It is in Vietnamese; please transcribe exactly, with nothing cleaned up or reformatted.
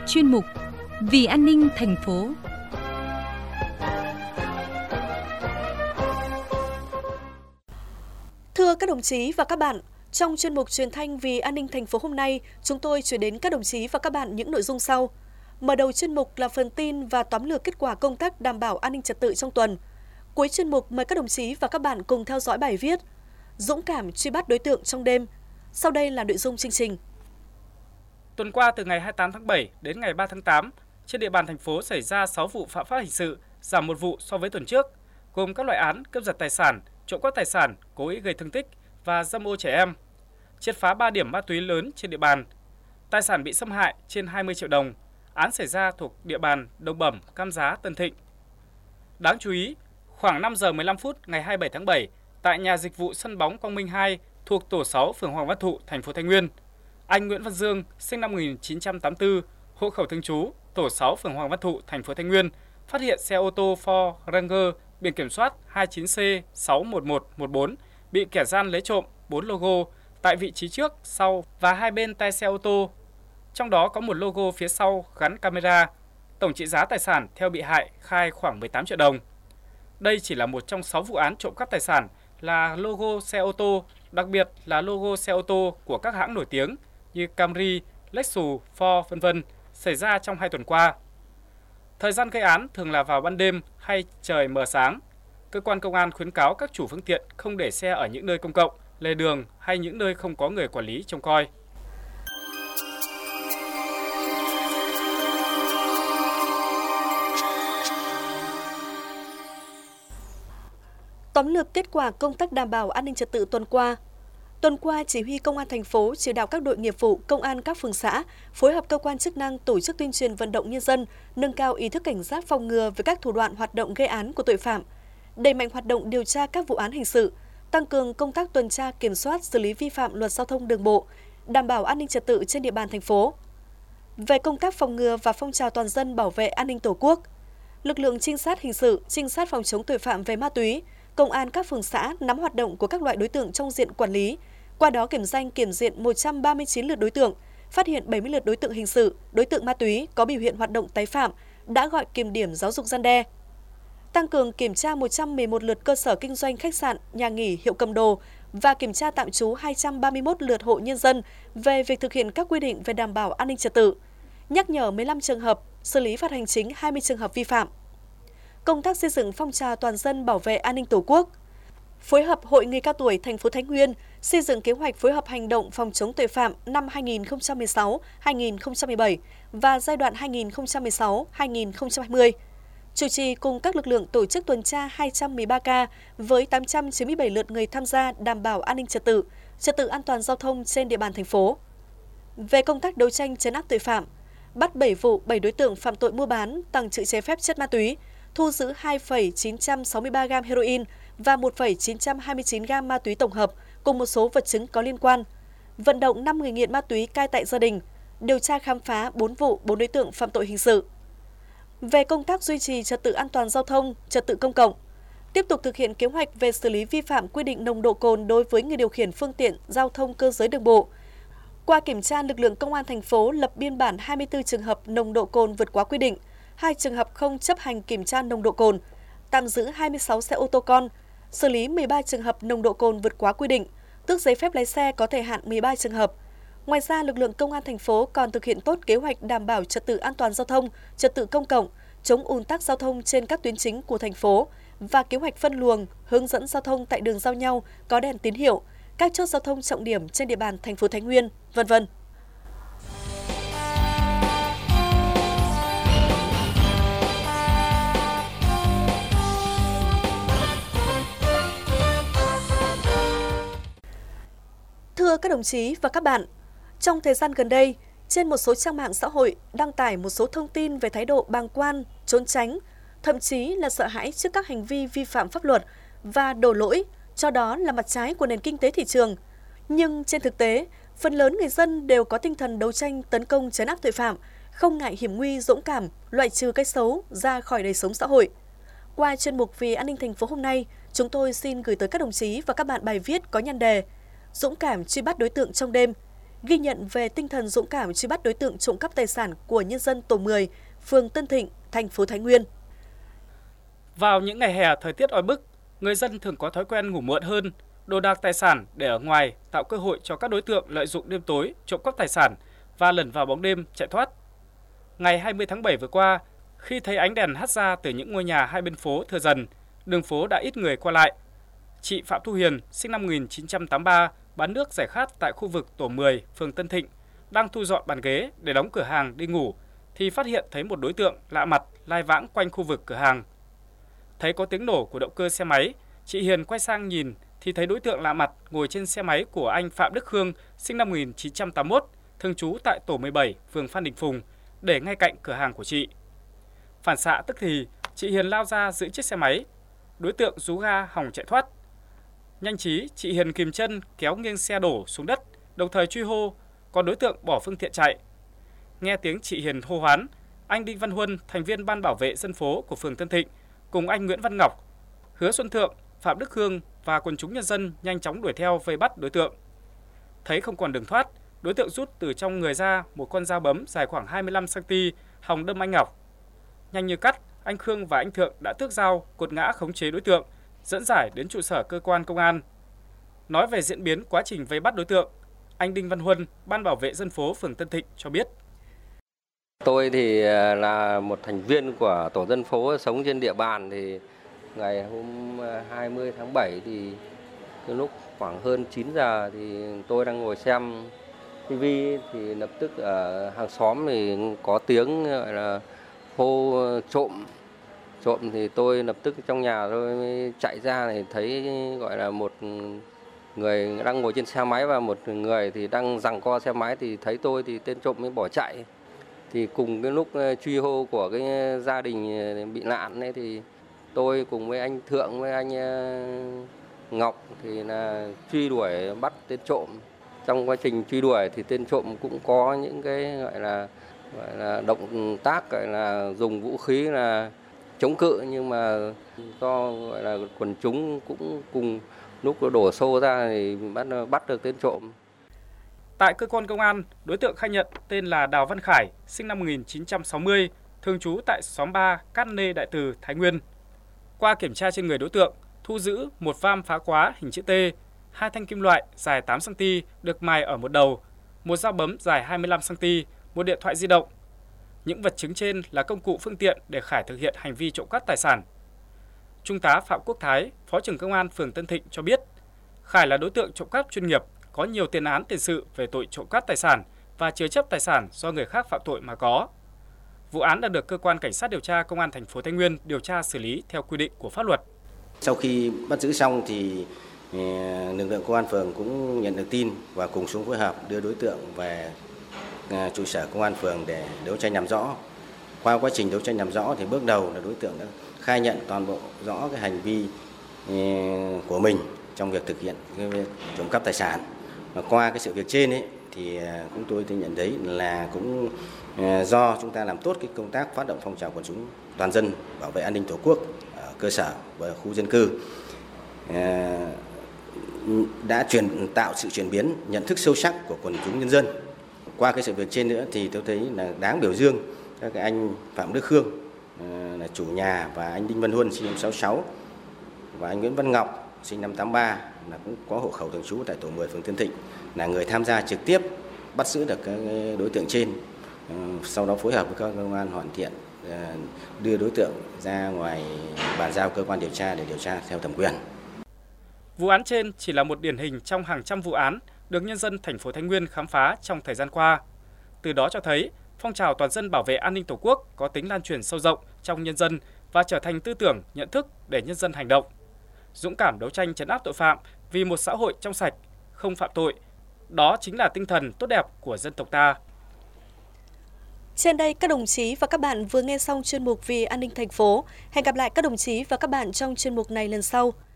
chuyên mục Vì an ninh thành phố. Thưa các đồng chí và các bạn, trong chuyên mục truyền thanh Vì an ninh thành phố hôm nay, chúng tôi chuyển đến các đồng chí và các bạn những nội dung sau. Mở đầu chuyên mục là phần tin và tóm lược kết quả công tác đảm bảo an ninh trật tự trong tuần. Cuối chuyên mục mời các đồng chí và các bạn cùng theo dõi bài viết Dũng cảm truy bắt đối tượng trong đêm. Sau đây là nội dung chương trình. Tuần qua từ ngày hai mươi tám tháng bảy đến ngày ba tháng tám, trên địa bàn thành phố xảy ra sáu vụ phạm pháp hình sự, giảm một vụ so với tuần trước, gồm các loại án cướp giật tài sản, trộm cắp tài sản, cố ý gây thương tích và dâm ô trẻ em. Triệt phá ba điểm ma túy lớn trên địa bàn. Tài sản bị xâm hại trên hai mươi triệu đồng. Án xảy ra thuộc địa bàn Đồng Bẩm, Cam Giá, Tân Thịnh. Đáng chú ý, khoảng năm giờ mười lăm phút ngày hai mươi bảy tháng bảy, tại nhà dịch vụ sân bóng Quang Minh hai thuộc tổ sáu phường Hoàng Văn Thụ, thành phố Thái Nguyên, anh Nguyễn Văn Dương, sinh năm một nghìn chín trăm tám mươi tư, hộ khẩu thường trú, tổ sáu phường Hoàng Văn Thụ, thành phố Thái Nguyên, phát hiện xe ô tô Ford Ranger biển kiểm soát hai chín C sáu một một một bốn bị kẻ gian lấy trộm bốn logo tại vị trí trước, sau và hai bên tay xe ô tô. Trong đó có một logo phía sau gắn camera. Tổng trị giá tài sản theo bị hại khai khoảng mười tám triệu đồng. Đây chỉ là một trong sáu vụ án trộm cắp tài sản là logo xe ô tô, đặc biệt là logo xe ô tô của các hãng nổi tiếng như Camry, Lexus, Ford, vân vân xảy ra trong hai tuần qua. Thời gian gây án thường là vào ban đêm hay trời mờ sáng. Cơ quan công an khuyến cáo các chủ phương tiện không để xe ở những nơi công cộng, lề đường hay những nơi không có người quản lý trông coi. Tóm lược kết quả công tác đảm bảo an ninh trật tự tuần qua. Tuần qua, Chỉ huy Công an thành phố chỉ đạo các đội nghiệp vụ, công an các phường xã phối hợp cơ quan chức năng tổ chức tuyên truyền vận động nhân dân nâng cao ý thức cảnh giác phòng ngừa với các thủ đoạn hoạt động gây án của tội phạm, đẩy mạnh hoạt động điều tra các vụ án hình sự, tăng cường công tác tuần tra kiểm soát xử lý vi phạm luật giao thông đường bộ, đảm bảo an ninh trật tự trên địa bàn thành phố. Về công tác phòng ngừa và phong trào toàn dân bảo vệ an ninh Tổ quốc, lực lượng trinh sát hình sự, trinh sát phòng chống tội phạm về ma túy, công an các phường xã nắm hoạt động của các loại đối tượng trong diện quản lý, qua đó kiểm danh kiểm diện một trăm ba mươi chín lượt đối tượng, phát hiện bảy mươi lượt đối tượng hình sự, đối tượng ma túy có biểu hiện hoạt động tái phạm, đã gọi kiểm điểm giáo dục răn đe. Tăng cường kiểm tra một trăm mười một lượt cơ sở kinh doanh khách sạn, nhà nghỉ, hiệu cầm đồ và kiểm tra tạm trú hai trăm ba mươi mốt lượt hộ nhân dân về việc thực hiện các quy định về đảm bảo an ninh trật tự, nhắc nhở mười lăm trường hợp, xử lý phạt hành chính hai mươi trường hợp vi phạm. Công tác xây dựng phong trào toàn dân bảo vệ an ninh Tổ quốc, phối hợp Hội Người cao tuổi thành phố Thái Nguyên xây dựng kế hoạch phối hợp hành động phòng chống tội phạm năm hai nghìn không trăm mười sáu đến hai nghìn không trăm mười bảy và giai đoạn hai nghìn không trăm mười sáu đến hai nghìn không trăm hai mươi. Chủ trì cùng các lực lượng tổ chức tuần tra hai trăm mười ba ca với tám trăm chín mươi bảy lượt người tham gia đảm bảo an ninh trật tự, trật tự an toàn giao thông trên địa bàn thành phố. Về công tác đấu tranh trấn áp tội phạm, bắt bảy vụ, bảy đối tượng phạm tội mua bán, tàng trữ trái phép chất ma túy, thu giữ hai phẩy chín trăm sáu mươi ba gam heroin và một phẩy chín trăm hai mươi chín gam ma túy tổng hợp cùng một số vật chứng có liên quan. Vận động năm người nghiện ma túy cai tại gia đình, điều tra khám phá bốn vụ, bốn đối tượng phạm tội hình sự. Về công tác duy trì trật tự an toàn giao thông, trật tự công cộng, tiếp tục thực hiện kế hoạch về xử lý vi phạm quy định nồng độ cồn đối với người điều khiển phương tiện giao thông cơ giới đường bộ. Qua kiểm tra, lực lượng công an thành phố lập biên bản hai mươi tư trường hợp nồng độ cồn vượt quá quy định, hai trường hợp không chấp hành kiểm tra nồng độ cồn, tạm giữ hai mươi sáu xe ô tô con, xử lý mười ba trường hợp nồng độ cồn vượt quá quy định, tước giấy phép lái xe có thời hạn mười ba trường hợp. Ngoài ra, lực lượng công an thành phố còn thực hiện tốt kế hoạch đảm bảo trật tự an toàn giao thông, trật tự công cộng, chống ùn tắc giao thông trên các tuyến chính của thành phố và kế hoạch phân luồng, hướng dẫn giao thông tại đường giao nhau có đèn tín hiệu, các chốt giao thông trọng điểm trên địa bàn thành phố Thái Nguyên, vân vân. Thưa các đồng chí và các bạn, trong thời gian gần đây, trên một số trang mạng xã hội đăng tải một số thông tin về thái độ bàng quan, trốn tránh, thậm chí là sợ hãi trước các hành vi vi phạm pháp luật và đổ lỗi cho đó là mặt trái của nền kinh tế thị trường. Nhưng trên thực tế, phần lớn người dân đều có tinh thần đấu tranh tấn công trấn áp tội phạm, không ngại hiểm nguy, dũng cảm, loại trừ cái xấu ra khỏi đời sống xã hội. Qua chuyên mục Vì an ninh thành phố hôm nay, chúng tôi xin gửi tới các đồng chí và các bạn bài viết có nhan đề Dũng cảm truy bắt đối tượng trong đêm. ghi nhận về tinh thần dũng cảm truy bắt đối tượng trộm cắp tài sản của nhân dân tổ mười, phường Tân Thịnh, thành phố Thái Nguyên. Vào những ngày hè thời tiết oi bức, người dân thường có thói quen ngủ muộn hơn, đồ đạc tài sản để ở ngoài tạo cơ hội cho các đối tượng lợi dụng đêm tối trộm cắp tài sản và lẩn vào bóng đêm chạy thoát. Ngày hai mươi tháng bảy vừa qua, khi thấy ánh đèn hắt ra từ những ngôi nhà hai bên phố thưa dần, đường phố đã ít người qua lại. Chị Phạm Thu Hiền, sinh năm một nghìn chín trăm tám mươi ba, bán nước giải khát tại khu vực tổ mười, phường Tân Thịnh, đang thu dọn bàn ghế để đóng cửa hàng đi ngủ, thì phát hiện thấy một đối tượng lạ mặt lai vãng quanh khu vực cửa hàng. Thấy có tiếng nổ của động cơ xe máy, chị Hiền quay sang nhìn thì thấy đối tượng lạ mặt ngồi trên xe máy của anh Phạm Đức Khương, sinh năm một nghìn chín trăm tám mươi mốt, thường trú tại tổ mười bảy, phường Phan Đình Phùng, để ngay cạnh cửa hàng của chị. Phản xạ tức thì, chị Hiền lao ra giữ chiếc xe máy. Đối tượng rú ga hòng chạy thoát. Nhanh trí, chị Hiền kìm chân kéo nghiêng xe đổ xuống đất, đồng thời truy hô, còn đối tượng bỏ phương tiện chạy. Nghe tiếng chị Hiền hô hoán, anh Đinh Văn Huân, thành viên ban bảo vệ dân phố của phường Tân Thịnh, cùng anh Nguyễn Văn Ngọc, Hứa Xuân Thượng, Phạm Đức Khương và quần chúng nhân dân nhanh chóng đuổi theo vây bắt đối tượng. Thấy không còn đường thoát, đối tượng rút từ trong người ra một con dao bấm dài khoảng hai mươi lăm xăng-ti-mét hòng đâm anh Ngọc. Nhanh như cắt, anh Khương và anh Thượng đã tước dao cột ngã khống chế đối tượng, dẫn giải đến trụ sở cơ quan công an. Nói về diễn biến quá trình vây bắt đối tượng, anh Đinh Văn Huân, ban bảo vệ dân phố phường Tân Thịnh cho biết. Tôi thì là một thành viên của tổ dân phố sống trên địa bàn, thì ngày hôm hai mươi tháng bảy thì lúc khoảng hơn chín giờ thì tôi đang ngồi xem ti vi thì lập tức ở hàng xóm thì có tiếng gọi là hô trộm. Trộm thì tôi lập tức trong nhà tôi chạy ra thì thấy gọi là một người đang ngồi trên xe máy và một người thì đang giằng co xe máy, thì thấy tôi thì tên trộm mới bỏ chạy. Thì cùng cái lúc truy hô của cái gia đình bị nạn ấy, thì tôi cùng với anh Thượng với anh Ngọc thì là truy đuổi bắt tên trộm. Trong quá trình truy đuổi thì tên trộm cũng có những cái gọi là gọi là động tác gọi là dùng vũ khí là chống cự, nhưng mà do gọi là quần chúng cũng cùng lúc đổ xô ra thì bắt bắt được tên trộm. Tại cơ quan công an, đối tượng khai nhận tên là Đào Văn Khải, sinh năm một nghìn chín trăm sáu mươi, thường trú tại xóm ba, Cát Nê, Đại Từ, Thái Nguyên. Qua kiểm tra trên người đối tượng, thu giữ một vam phá khóa hình chữ T, hai thanh kim loại dài tám xăng-ti-mét được mài ở một đầu, một dao bấm dài hai mươi lăm xăng-ti-mét, một điện thoại di động. Những vật chứng trên là công cụ phương tiện để Khải thực hiện hành vi trộm cắp tài sản. Trung tá Phạm Quốc Thái, Phó trưởng Công an phường Tân Thịnh cho biết, Khải là đối tượng trộm cắp chuyên nghiệp, có nhiều tiền án tiền sự về tội trộm cắp tài sản và chứa chấp tài sản do người khác phạm tội mà có. Vụ án đã được cơ quan cảnh sát điều tra công an thành phố Thái Nguyên điều tra xử lý theo quy định của pháp luật. Sau khi bắt giữ xong thì lực lượng công an phường cũng nhận được tin và cùng xuống phối hợp đưa đối tượng về trụ sở công an phường để đấu tranh làm rõ. Qua quá trình đấu tranh làm rõ thì bước đầu là đối tượng đã khai nhận toàn bộ rõ cái hành vi của mình trong việc thực hiện cái việc trộm cắp tài sản. Và qua cái sự việc trên ấy thì chúng tôi thì nhận thấy là cũng do chúng ta làm tốt cái công tác phát động phong trào quần chúng toàn dân bảo vệ an ninh Tổ quốc ở cơ sở và khu dân cư đã truyền tạo sự chuyển biến nhận thức sâu sắc của quần chúng nhân dân. Qua cái sự việc trên nữa thì tôi thấy là đáng biểu dương các cái anh Phạm Đức Khương là chủ nhà và anh Đinh Văn Huân sinh năm sáu sáu và anh Nguyễn Văn Ngọc sinh năm tám ba là cũng có hộ khẩu thường trú tại tổ mười phường Tân Thịnh là người tham gia trực tiếp bắt giữ được các đối tượng trên. Sau đó phối hợp với các công an hoàn thiện đưa đối tượng ra ngoài bàn giao cơ quan điều tra để điều tra theo thẩm quyền. Vụ án trên chỉ là một điển hình trong hàng trăm vụ án được nhân dân thành phố Thái Nguyên khám phá trong thời gian qua. Từ đó cho thấy phong trào toàn dân bảo vệ an ninh Tổ quốc có tính lan truyền sâu rộng trong nhân dân và trở thành tư tưởng, nhận thức để nhân dân hành động. Dũng cảm đấu tranh trấn áp tội phạm vì một xã hội trong sạch, không phạm tội. Đó chính là tinh thần tốt đẹp của dân tộc ta. Trên đây, các đồng chí và các bạn vừa nghe xong chuyên mục Vì an ninh thành phố. Hẹn gặp lại các đồng chí và các bạn trong chuyên mục này lần sau.